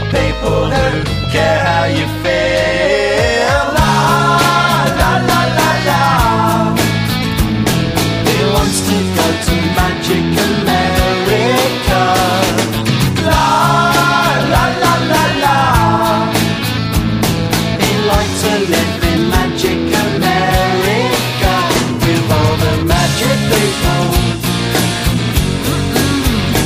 people who care how you feel. La, la, la, la, la. He wants to go to Magic America. La, la, la, la, la. He likes to live in Magic